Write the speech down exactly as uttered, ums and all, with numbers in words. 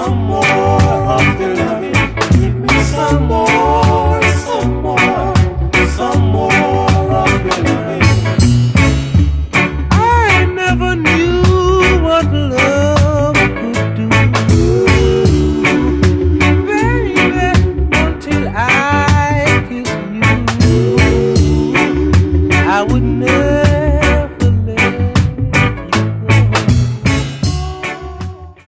some more of your loving. Give me some more, some more, some more